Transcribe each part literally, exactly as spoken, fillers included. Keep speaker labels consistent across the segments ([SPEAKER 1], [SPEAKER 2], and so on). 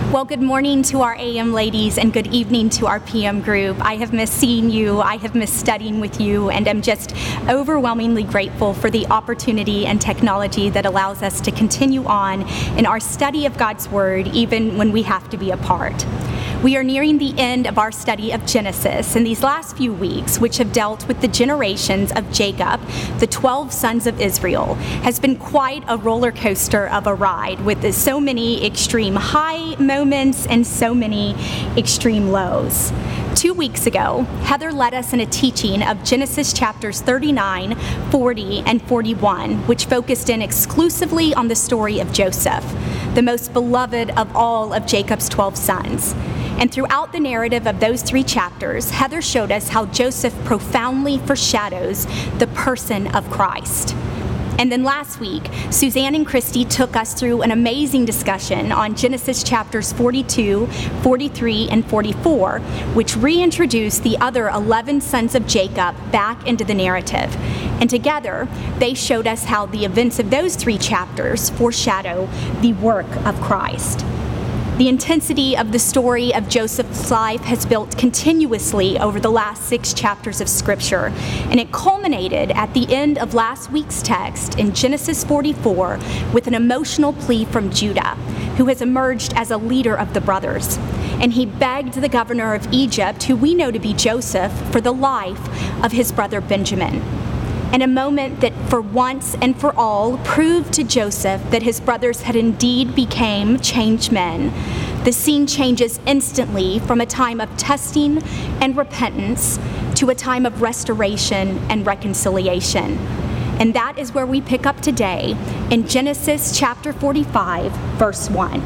[SPEAKER 1] Well, good morning to our A M ladies and good evening to our P M group. I have missed seeing you, I have missed studying with you, and I'm just overwhelmingly grateful for the opportunity and technology that allows us to continue on in our study of God's Word, even when we have to be apart. We are nearing the end of our study of Genesis, and these last few weeks, which have dealt with the generations of Jacob, the twelve sons of Israel, has been quite a roller coaster of a ride with so many extreme high moments and so many extreme lows. Two weeks ago, Heather led us in a teaching of Genesis chapters thirty-nine, forty, and forty-one, which focused in exclusively on the story of Joseph, the most beloved of all of Jacob's twelve sons. And throughout the narrative of those three chapters, Heather showed us how Joseph profoundly foreshadows the person of Christ. And then last week, Suzanne and Christy took us through an amazing discussion on Genesis chapters forty-two, forty-three, and forty-four, which reintroduced the other eleven sons of Jacob back into the narrative. And together, they showed us how the events of those three chapters foreshadow the work of Christ. The intensity of the story of Joseph's life has built continuously over the last six chapters of Scripture, and it culminated at the end of last week's text in Genesis forty-four with an emotional plea from Judah, who has emerged as a leader of the brothers. And he begged the governor of Egypt, who we know to be Joseph, for the life of his brother Benjamin. And a moment that for once and for all proved to Joseph that his brothers had indeed become changed men. The scene changes instantly from a time of testing and repentance to a time of restoration and reconciliation. And that is where we pick up today in Genesis chapter forty-five, verse one.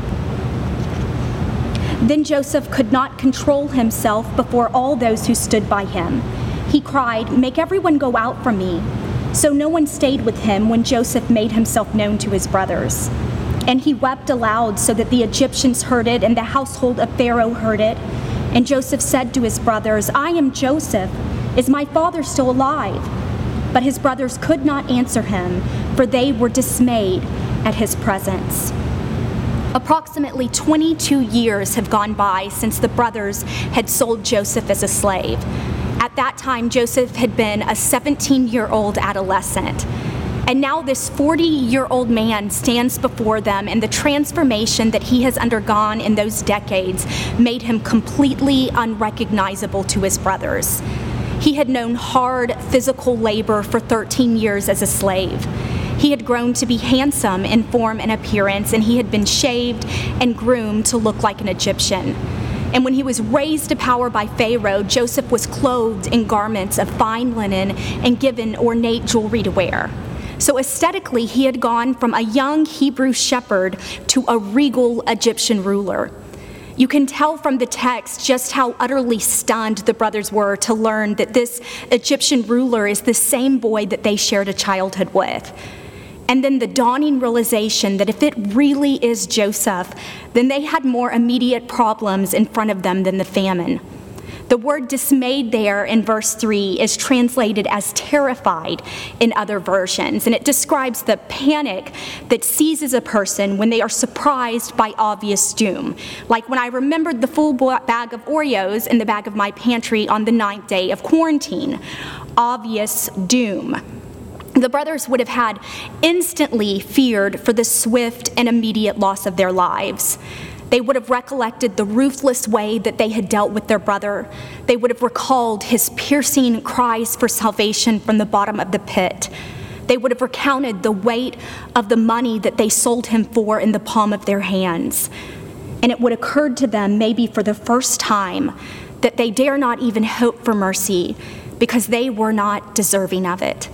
[SPEAKER 1] Then Joseph could not control himself before all those who stood by him. He cried, "Make everyone go out from me." So no one stayed with him when Joseph made himself known to his brothers. And he wept aloud so that the Egyptians heard it and the household of Pharaoh heard it. And Joseph said to his brothers, "I am Joseph. Is my father still alive?" But his brothers could not answer him, for they were dismayed at his presence. Approximately twenty-two years have gone by since the brothers had sold Joseph as a slave. At that time, Joseph had been a seventeen-year-old adolescent. And now this forty-year-old man stands before them, and the transformation that he has undergone in those decades made him completely unrecognizable to his brothers. He had known hard physical labor for thirteen years as a slave. He had grown to be handsome in form and appearance, and he had been shaved and groomed to look like an Egyptian. And when he was raised to power by Pharaoh, Joseph was clothed in garments of fine linen and given ornate jewelry to wear. So aesthetically, he had gone from a young Hebrew shepherd to a regal Egyptian ruler. You can tell from the text just how utterly stunned the brothers were to learn that this Egyptian ruler is the same boy that they shared a childhood with. And then the dawning realization that if it really is Joseph, then they had more immediate problems in front of them than the famine. The word dismayed there in verse three is translated as terrified in other versions, and it describes the panic that seizes a person when they are surprised by obvious doom. Like when I remembered the full bag of Oreos in the bag of my pantry on the ninth day of quarantine. Obvious doom. The brothers would have had instantly feared for the swift and immediate loss of their lives. They would have recollected the ruthless way that they had dealt with their brother. They would have recalled his piercing cries for salvation from the bottom of the pit. They would have recounted the weight of the money that they sold him for in the palm of their hands. And it would have occurred to them, maybe for the first time, that they dare not even hope for mercy because they were not deserving of it.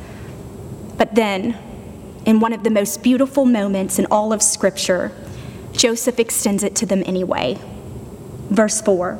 [SPEAKER 1] But then, in one of the most beautiful moments in all of Scripture, Joseph extends it to them anyway. Verse four.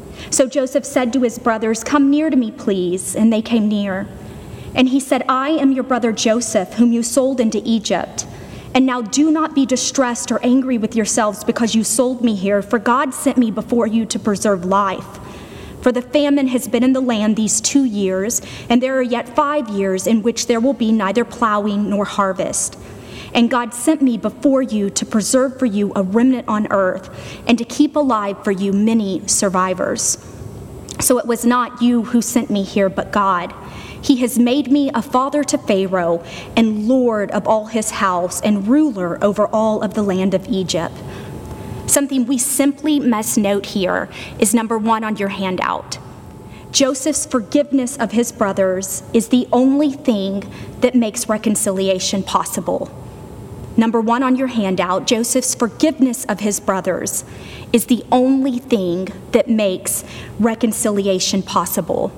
[SPEAKER 1] So Joseph said to his brothers, "Come near to me, please." And they came near. And he said, "I am your brother Joseph, whom you sold into Egypt. And now do not be distressed or angry with yourselves because you sold me here, for God sent me before you to preserve life. For the famine has been in the land these two years, and there are yet five years in which there will be neither plowing nor harvest. And God sent me before you to preserve for you a remnant on earth and to keep alive for you many survivors. So it was not you who sent me here, but God. He has made me a father to Pharaoh and Lord of all his house and ruler over all of the land of Egypt. Something we simply must note here is number one on your handout. Joseph's forgiveness of his brothers is the only thing that makes reconciliation possible. Number one on your handout, Joseph's forgiveness of his brothers is the only thing that makes reconciliation possible.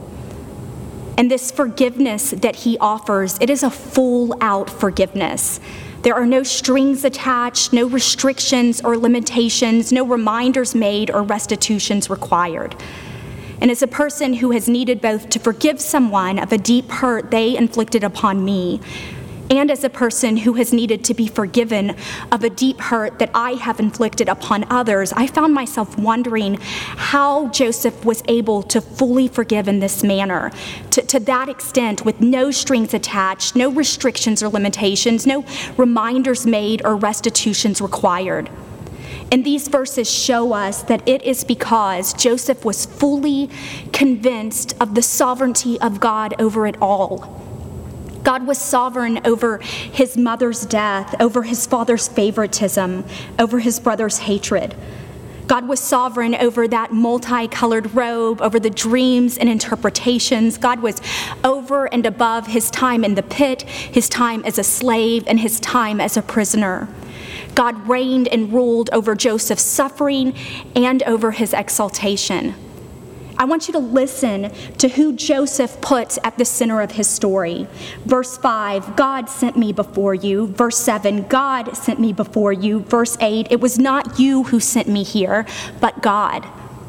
[SPEAKER 1] And this forgiveness that he offers, it is a full-out forgiveness. There are no strings attached, no restrictions or limitations, no reminders made or restitutions required. And as a person who has needed both to forgive someone of a deep hurt they inflicted upon me, and as a person who has needed to be forgiven of a deep hurt that I have inflicted upon others, I found myself wondering how Joseph was able to fully forgive in this manner, to, to that extent, with no strings attached, no restrictions or limitations, no reminders made or restitutions required. And these verses show us that it is because Joseph was fully convinced of the sovereignty of God over it all. God was sovereign over his mother's death, over his father's favoritism, over his brother's hatred. God was sovereign over that multicolored robe, over the dreams and interpretations. God was over and above his time in the pit, his time as a slave, and his time as a prisoner. God reigned and ruled over Joseph's suffering and over his exaltation. I want you to listen to who Joseph puts at the center of his story. Verse five, God sent me before you. Verse seven, God sent me before you. Verse eight, it was not you who sent me here, but God.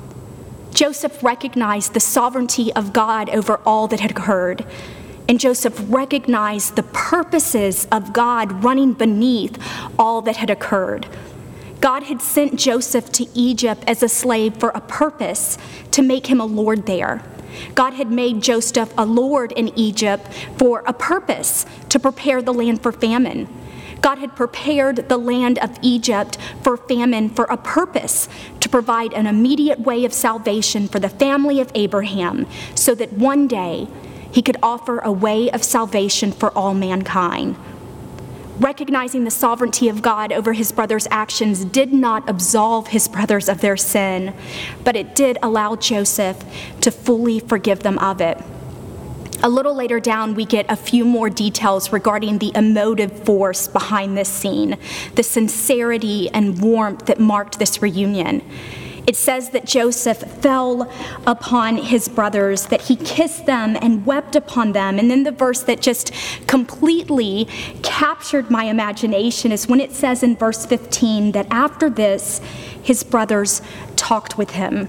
[SPEAKER 1] Joseph recognized the sovereignty of God over all that had occurred. And Joseph recognized the purposes of God running beneath all that had occurred. God had sent Joseph to Egypt as a slave for a purpose, to make him a lord there. God had made Joseph a lord in Egypt for a purpose, to prepare the land for famine. God had prepared the land of Egypt for famine for a purpose, to provide an immediate way of salvation for the family of Abraham, so that one day he could offer a way of salvation for all mankind. Recognizing the sovereignty of God over his brother's actions did not absolve his brothers of their sin, but it did allow Joseph to fully forgive them of it. A little later down, we get a few more details regarding the emotive force behind this scene, the sincerity and warmth that marked this reunion. It says that Joseph fell upon his brothers, that he kissed them and wept upon them. And then the verse that just completely captured my imagination is when it says in verse fifteen that after this, his brothers talked with him.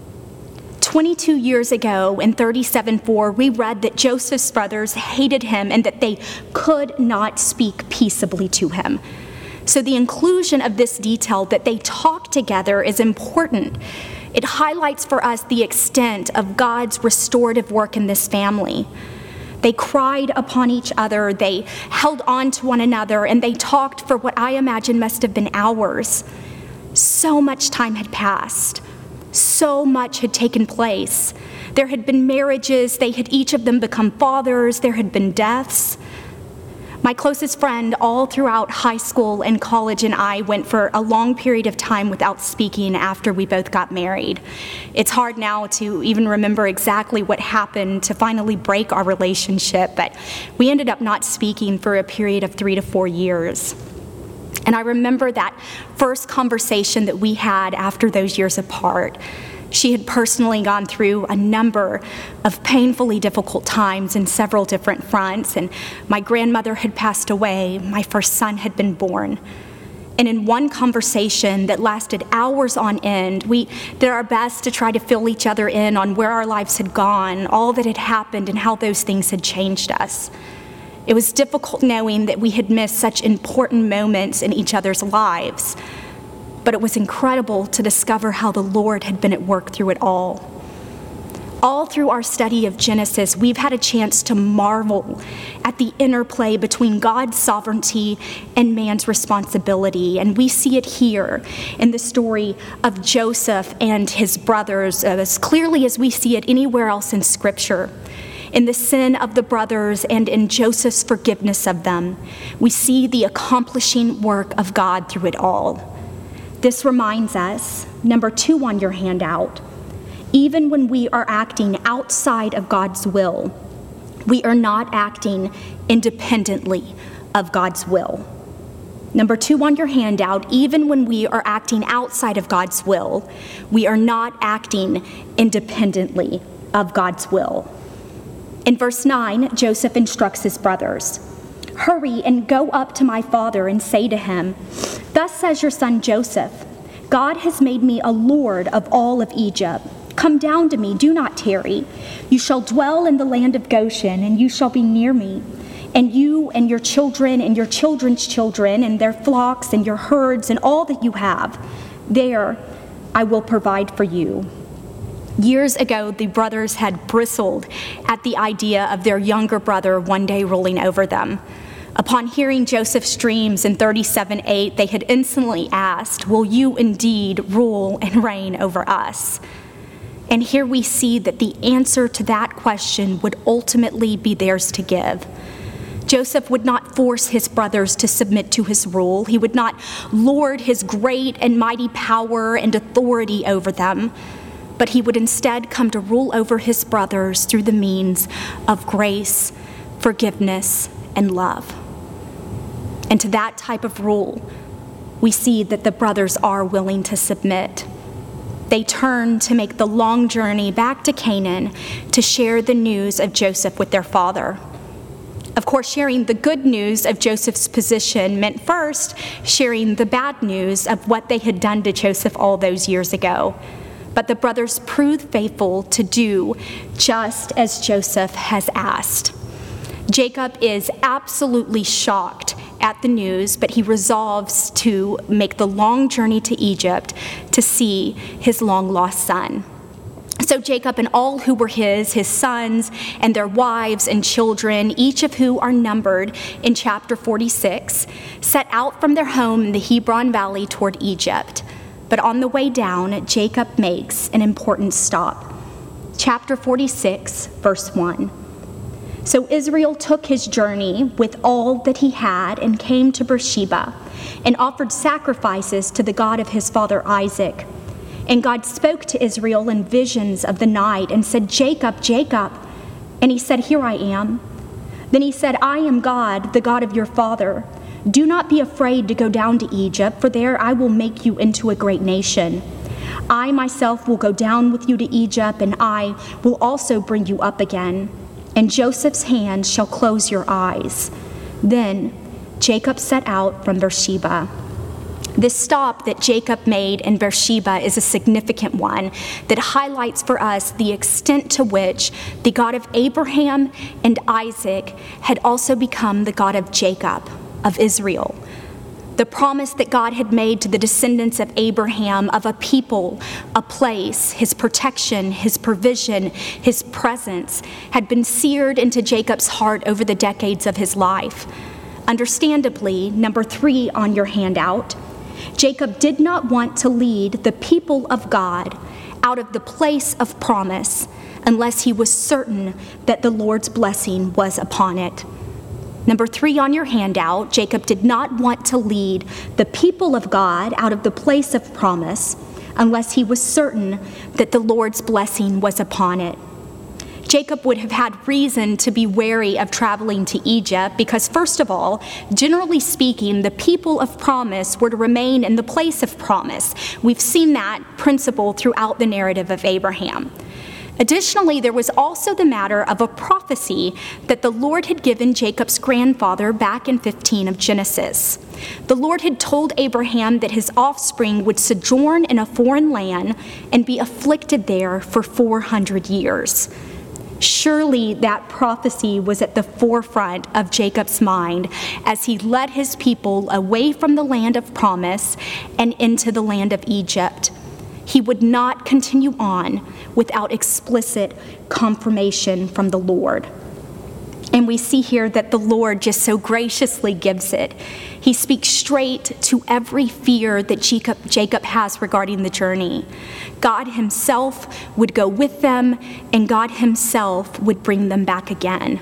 [SPEAKER 1] twenty-two years ago in thirty-seven four, we read that Joseph's brothers hated him and that they could not speak peaceably to him. So the inclusion of this detail that they talk together is important. It highlights for us the extent of God's restorative work in this family. They cried upon each other, they held on to one another, and they talked for what I imagine must have been hours. So much time had passed. So much had taken place. There had been marriages, they had each of them become fathers, there had been deaths. My closest friend all throughout high school and college and I went for a long period of time without speaking after we both got married. It's hard now to even remember exactly what happened to finally break our relationship, but we ended up not speaking for a period of three to four years. And I remember that first conversation that we had after those years apart. She had personally gone through a number of painfully difficult times in several different fronts, and my grandmother had passed away, my first son had been born. And in one conversation that lasted hours on end, we did our best to try to fill each other in on where our lives had gone, all that had happened, and how those things had changed us. It was difficult knowing that we had missed such important moments in each other's lives. But it was incredible to discover how the Lord had been at work through it all. All through our study of Genesis, we've had a chance to marvel at the interplay between God's sovereignty and man's responsibility. And we see it here in the story of Joseph and his brothers as clearly as we see it anywhere else in Scripture. In the sin of the brothers and in Joseph's forgiveness of them, we see the accomplishing work of God through it all. This reminds us, number two on your handout, even when we are acting outside of God's will, we are not acting independently of God's will. Number two on your handout, even when we are acting outside of God's will, we are not acting independently of God's will. In verse nine, Joseph instructs his brothers, "Hurry and go up to my father and say to him, 'Thus says your son Joseph, God has made me a lord of all of Egypt. Come down to me, do not tarry. You shall dwell in the land of Goshen, and you shall be near me. And you and your children and your children's children and their flocks and your herds and all that you have, there I will provide for you.'" Years ago, the brothers had bristled at the idea of their younger brother one day ruling over them. Upon hearing Joseph's dreams in thirty-seven eight, they had instantly asked, "Will you indeed rule and reign over us?" And here we see that the answer to that question would ultimately be theirs to give. Joseph would not force his brothers to submit to his rule. He would not lord his great and mighty power and authority over them, but he would instead come to rule over his brothers through the means of grace, forgiveness, and love. And to that type of rule, we see that the brothers are willing to submit. They turn to make the long journey back to Canaan to share the news of Joseph with their father. Of course, sharing the good news of Joseph's position meant first sharing the bad news of what they had done to Joseph all those years ago. But the brothers proved faithful to do just as Joseph has asked. Jacob is absolutely shocked at the news, but he resolves to make the long journey to Egypt to see his long-lost son. So Jacob and all who were his, his sons and their wives and children, each of who are numbered in chapter forty-six, set out from their home in the Hebron Valley toward Egypt. But on the way down, Jacob makes an important stop. Chapter forty-six, verse one. So Israel took his journey with all that he had and came to Beersheba and offered sacrifices to the God of his father Isaac. And God spoke to Israel in visions of the night and said, "Jacob, Jacob." And he said, "Here I am." Then he said, "I am God, the God of your father. Do not be afraid to go down to Egypt, for there I will make you into a great nation. I myself will go down with you to Egypt, and I will also bring you up again. And Joseph's hand shall close your eyes." Then Jacob set out from Beersheba. This stop that Jacob made in Beersheba is a significant one that highlights for us the extent to which the God of Abraham and Isaac had also become the God of Jacob, of Israel. The promise that God had made to the descendants of Abraham of a people, a place, his protection, his provision, his presence, had been seared into Jacob's heart over the decades of his life. Understandably, number three on your handout, Jacob did not want to lead the people of God out of the place of promise unless he was certain that the Lord's blessing was upon it. Number three on your handout, Jacob did not want to lead the people of God out of the place of promise unless he was certain that the Lord's blessing was upon it. Jacob would have had reason to be wary of traveling to Egypt because, first of all, generally speaking, the people of promise were to remain in the place of promise. We've seen that principle throughout the narrative of Abraham. Additionally, there was also the matter of a prophecy that the Lord had given Jacob's grandfather back in fifteen of Genesis. The Lord had told Abraham that his offspring would sojourn in a foreign land and be afflicted there for four hundred years. Surely that prophecy was at the forefront of Jacob's mind as he led his people away from the land of promise and into the land of Egypt. he would not continue on without explicit confirmation from the Lord. And we see here that the Lord just so graciously gives it. He speaks straight to every fear that Jacob, Jacob has regarding the journey. God himself would go with them, and God himself would bring them back again.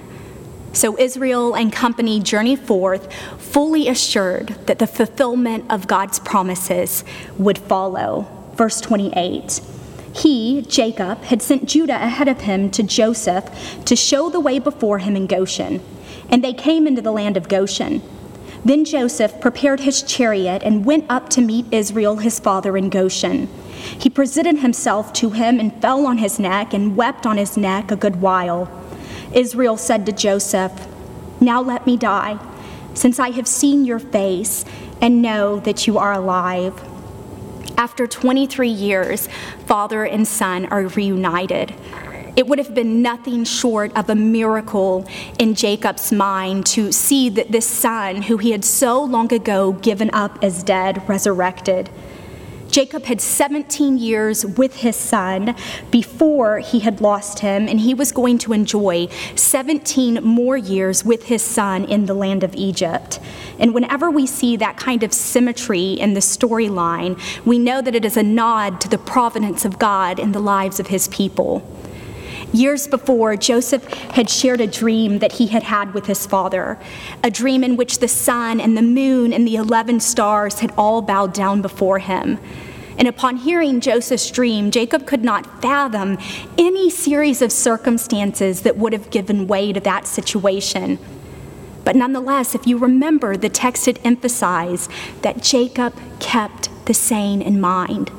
[SPEAKER 1] So Israel and company journey forth, fully assured that the fulfillment of God's promises would follow. Verse twenty-eight. He, Jacob, had sent Judah ahead of him to Joseph to show the way before him in Goshen, and they came into the land of Goshen. Then Joseph prepared his chariot and went up to meet Israel his father in Goshen. He presented himself to him and fell on his neck and wept on his neck a good while. Israel said to Joseph, "Now let me die, since I have seen your face and know that you are alive." After twenty-three years, father and son are reunited. It would have been nothing short of a miracle in Jacob's mind to see that this son, who he had so long ago given up as dead, resurrected. Jacob had seventeen years with his son before he had lost him, and he was going to enjoy seventeen more years with his son in the land of Egypt. And whenever we see that kind of symmetry in the storyline, we know that it is a nod to the providence of God in the lives of his people. Years before, Joseph had shared a dream that he had had with his father, a dream in which the sun and the moon and the eleven stars had all bowed down before him. And upon hearing Joseph's dream, Jacob could not fathom any series of circumstances that would have given way to that situation. But nonetheless, if you remember, the text had emphasized that Jacob kept the saying in mind.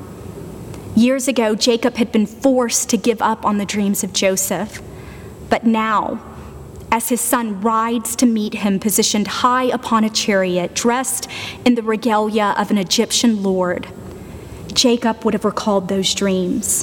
[SPEAKER 1] Years ago, Jacob had been forced to give up on the dreams of Joseph. But now, as his son rides to meet him, positioned high upon a chariot, dressed in the regalia of an Egyptian lord, Jacob would have recalled those dreams.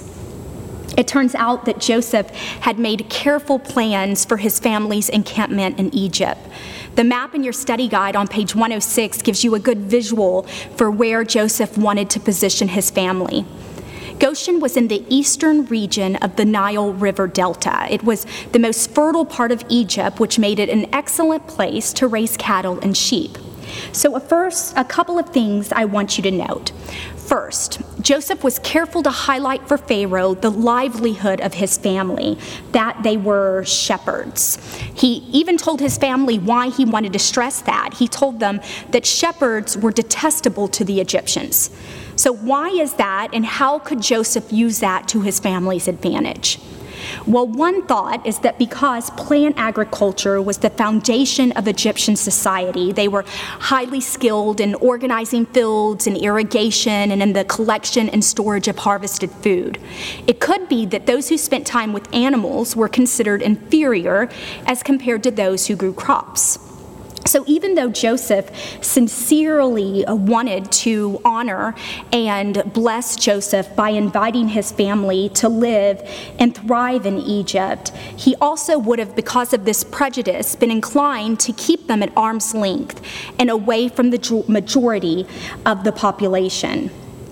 [SPEAKER 1] It turns out that Joseph had made careful plans for his family's encampment in Egypt. The map in your study guide on page one oh six gives you a good visual for where Joseph wanted to position his family. Goshen was in the eastern region of the Nile River Delta. It was the most fertile part of Egypt, which made it an excellent place to raise cattle and sheep. So first, a couple of things I want you to note. First, Joseph was careful to highlight for Pharaoh the livelihood of his family, that they were shepherds. He even told his family why he wanted to stress that. He told them that shepherds were detestable to the Egyptians. So why is that, and how could Joseph use that to his family's advantage? Well, one thought is that because plant agriculture was the foundation of Egyptian society, they were highly skilled in organizing fields and irrigation and in the collection and storage of harvested food. It could be that those who spent time with animals were considered inferior as compared to those who grew crops. So even though Joseph sincerely wanted to honor and bless Joseph by inviting his family to live and thrive in Egypt, he also would have, because of this prejudice, been inclined to keep them at arm's length and away from the majority of the population.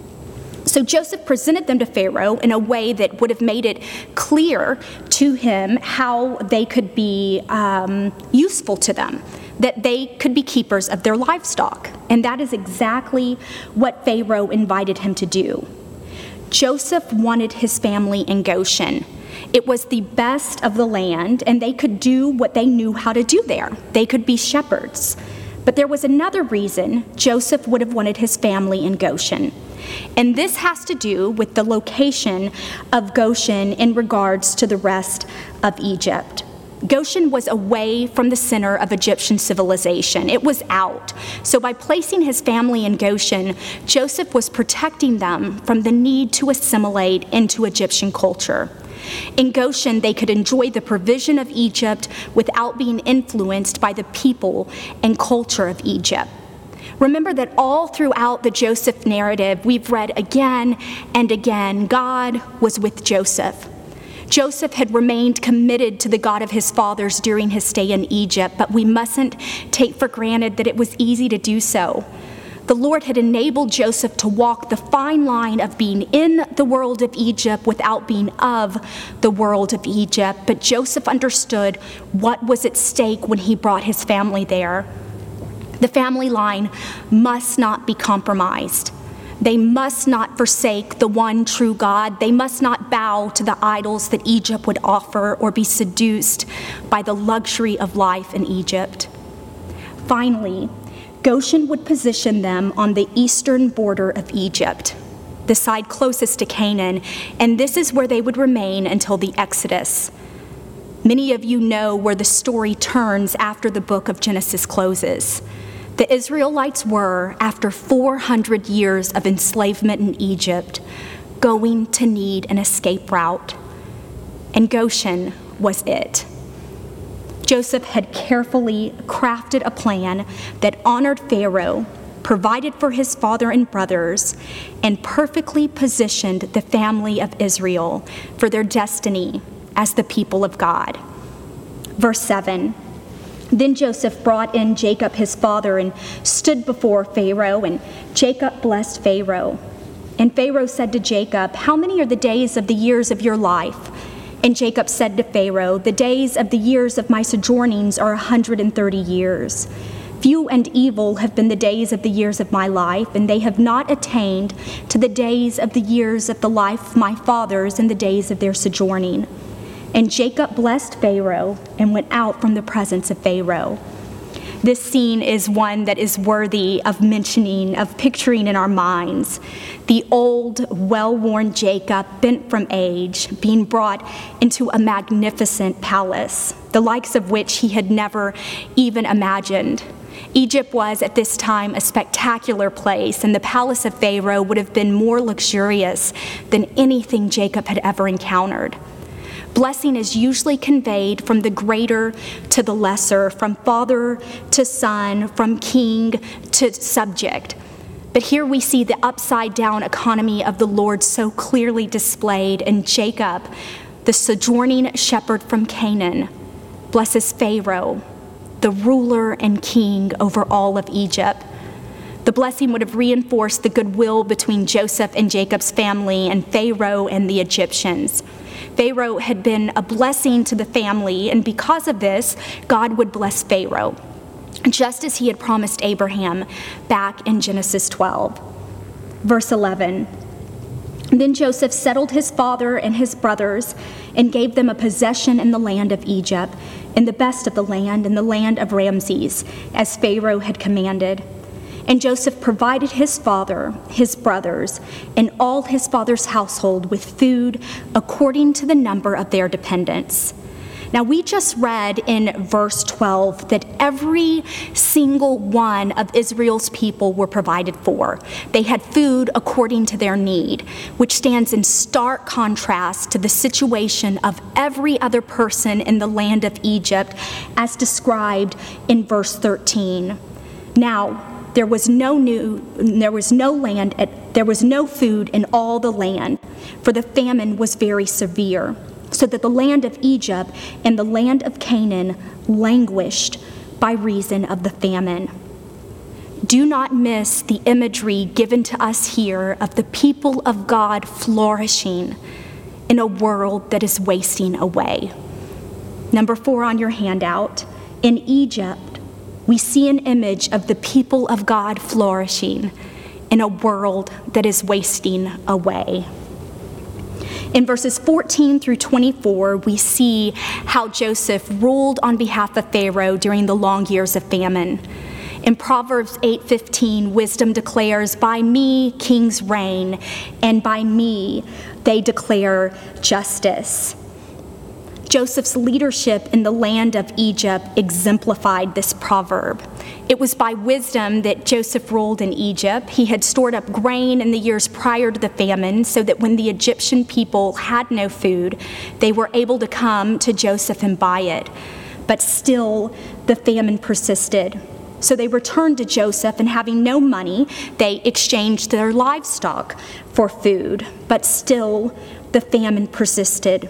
[SPEAKER 1] So Joseph presented them to Pharaoh in a way that would have made it clear to him how they could be um, useful to them, that they could be keepers of their livestock. And that is exactly what Pharaoh invited him to do. Joseph wanted his family in Goshen. It was the best of the land, and they could do what they knew how to do there. They could be shepherds. But there was another reason Joseph would have wanted his family in Goshen. And this has to do with the location of Goshen in regards to the rest of Egypt. Goshen was away from the center of Egyptian civilization. It was out. So by placing his family in Goshen, Joseph was protecting them from the need to assimilate into Egyptian culture. In Goshen, they could enjoy the provision of Egypt without being influenced by the people and culture of Egypt. Remember that all throughout the Joseph narrative, we've read again and again, God was with Joseph. Joseph had remained committed to the God of his fathers during his stay in Egypt, but we mustn't take for granted that it was easy to do so. The Lord had enabled Joseph to walk the fine line of being in the world of Egypt without being of the world of Egypt. But Joseph understood what was at stake when he brought his family there. The family line must not be compromised. They must not forsake the one true God. They must not bow to the idols that Egypt would offer or be seduced by the luxury of life in Egypt. Finally, Goshen would position them on the eastern border of Egypt, the side closest to Canaan, and this is where they would remain until the Exodus. Many of you know where the story turns after the book of Genesis closes. The Israelites were, after four hundred years of enslavement in Egypt, going to need an escape route, and Goshen was it. Joseph had carefully crafted a plan that honored Pharaoh, provided for his father and brothers, and perfectly positioned the family of Israel for their destiny as the people of God. Verse seven, then Joseph brought in Jacob his father and stood before Pharaoh, and Jacob blessed Pharaoh. And Pharaoh said to Jacob, "How many are the days of the years of your life?" And Jacob said to Pharaoh, "The days of the years of my sojournings are a hundred and thirty years. Few and evil have been the days of the years of my life, and they have not attained to the days of the years of the life of my fathers in the days of their sojourning." And Jacob blessed Pharaoh and went out from the presence of Pharaoh. This scene is one that is worthy of mentioning, of picturing in our minds. The old, well-worn Jacob, bent from age, being brought into a magnificent palace, the likes of which he had never even imagined. Egypt was at this time a spectacular place, and the palace of Pharaoh would have been more luxurious than anything Jacob had ever encountered. Blessing is usually conveyed from the greater to the lesser, from father to son, from king to subject. But here we see the upside-down economy of the Lord so clearly displayed, and Jacob, the sojourning shepherd from Canaan, blesses Pharaoh, the ruler and king over all of Egypt. The blessing would have reinforced the goodwill between Joseph and Jacob's family and Pharaoh and the Egyptians. Pharaoh had been a blessing to the family, and because of this, God would bless Pharaoh, just as he had promised Abraham back in Genesis twelve. Verse eleven, then Joseph settled his father and his brothers and gave them a possession in the land of Egypt, in the best of the land, in the land of Ramses, as Pharaoh had commanded. And Joseph provided his father, his brothers, and all his father's household with food according to the number of their dependents. Now, we just read in verse twelve that every single one of Israel's people were provided for. They had food according to their need, which stands in stark contrast to the situation of every other person in the land of Egypt, as described in verse thirteen. Now, There was no new, there was no land, at, there was no food in all the land, for the famine was very severe, so that the land of Egypt and the land of Canaan languished by reason of the famine. Do not miss the imagery given to us here of the people of God flourishing in a world that is wasting away. Number four on your handout, in Egypt, we see an image of the people of God flourishing in a world that is wasting away. In verses fourteen through twenty-four, we see how Joseph ruled on behalf of Pharaoh during the long years of famine. In Proverbs eight fifteen, wisdom declares, "By me kings reign, and by me they declare justice." Joseph's leadership in the land of Egypt exemplified this proverb. It was by wisdom that Joseph ruled in Egypt. He had stored up grain in the years prior to the famine, so that when the Egyptian people had no food, they were able to come to Joseph and buy it. But still, the famine persisted. So they returned to Joseph, and having no money, they exchanged their livestock for food. But still, the famine persisted.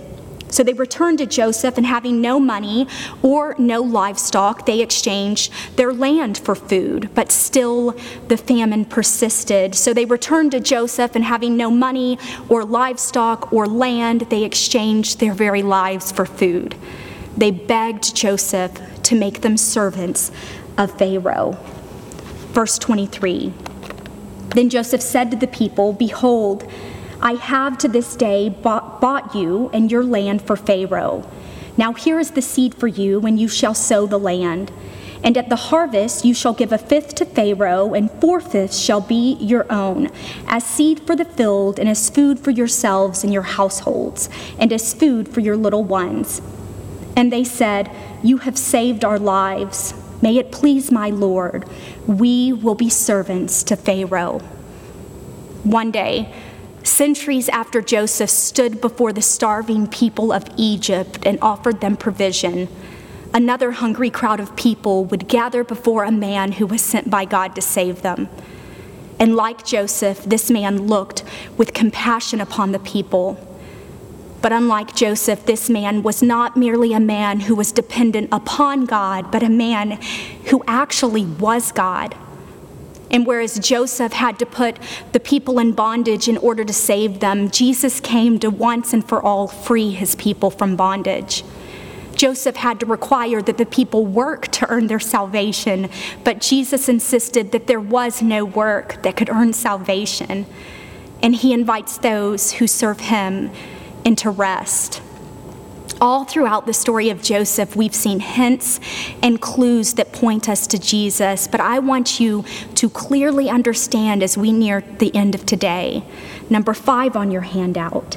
[SPEAKER 1] So they returned to Joseph, and having no money or no livestock, they exchanged their land for food. But still the famine persisted. So they returned to Joseph, and having no money or livestock or land, they exchanged their very lives for food. They begged Joseph to make them servants of Pharaoh. Verse twenty-three. Then Joseph said to the people, "Behold, I have to this day bought, bought you and your land for Pharaoh. Now here is the seed for you, and you shall sow the land. And at the harvest you shall give a fifth to Pharaoh, and four-fifths shall be your own, as seed for the field, and as food for yourselves and your households, and as food for your little ones." And they said, "You have saved our lives. May it please my Lord, we will be servants to Pharaoh." One day, centuries after Joseph stood before the starving people of Egypt and offered them provision, another hungry crowd of people would gather before a man who was sent by God to save them. And like Joseph, this man looked with compassion upon the people. But unlike Joseph, this man was not merely a man who was dependent upon God, but a man who actually was God. And whereas Joseph had to put the people in bondage in order to save them, Jesus came to once and for all free his people from bondage. Joseph had to require that the people work to earn their salvation, but Jesus insisted that there was no work that could earn salvation. And he invites those who serve him into rest. All throughout the story of Joseph, we've seen hints and clues that point us to Jesus, but I want you to clearly understand as we near the end of today. Number five on your handout,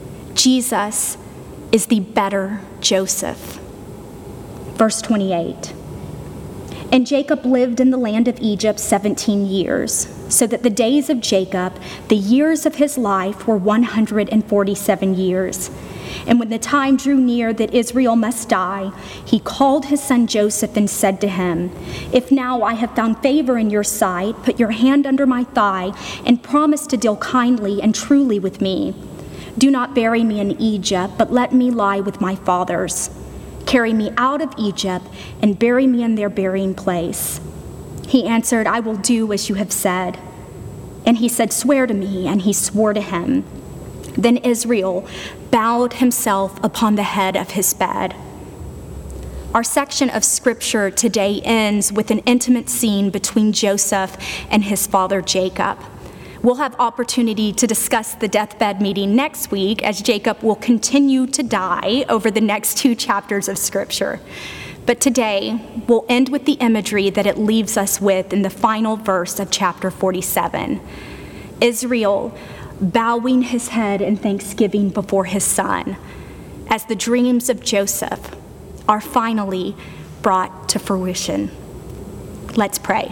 [SPEAKER 1] Jesus is the better Joseph. Verse twenty-eight. And Jacob lived in the land of Egypt seventeen years, so that the days of Jacob, the years of his life, were one hundred forty-seven years. And when the time drew near that Israel must die, he called his son Joseph and said to him, "If now I have found favor in your sight, put your hand under my thigh and promise to deal kindly and truly with me. Do not bury me in Egypt, but let me lie with my fathers. Carry me out of Egypt and bury me in their burying place." He answered, "I will do as you have said." And he said, "Swear to me." And he swore to him. Then Israel bowed himself upon the head of his bed. Our section of scripture today ends with an intimate scene between Joseph and his father Jacob. We'll have opportunity to discuss the deathbed meeting next week, as Jacob will continue to die over the next two chapters of scripture. But today, we'll end with the imagery that it leaves us with in the final verse of chapter forty-seven. Israel bowing his head in thanksgiving before his son, as the dreams of Joseph are finally brought to fruition. Let's pray.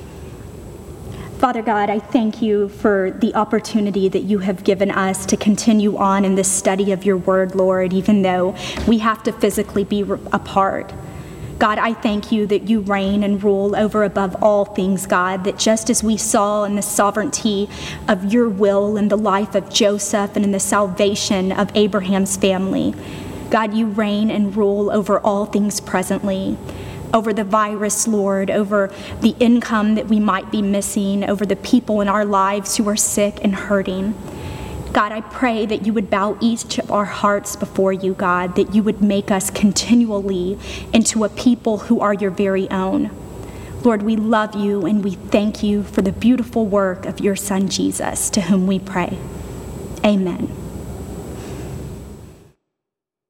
[SPEAKER 1] Father God, I thank you for the opportunity that you have given us to continue on in this study of your word, Lord, even though we have to physically be apart. God, I thank you that you reign and rule over above all things, God, that just as we saw in the sovereignty of your will in the life of Joseph and in the salvation of Abraham's family, God, you reign and rule over all things presently, over the virus, Lord, over the income that we might be missing, over the people in our lives who are sick and hurting. God, I pray that you would bow each of our hearts before you, God, that you would make us continually into a people who are your very own. Lord, we love you and we thank you for the beautiful work of your Son, Jesus, to whom we pray. Amen.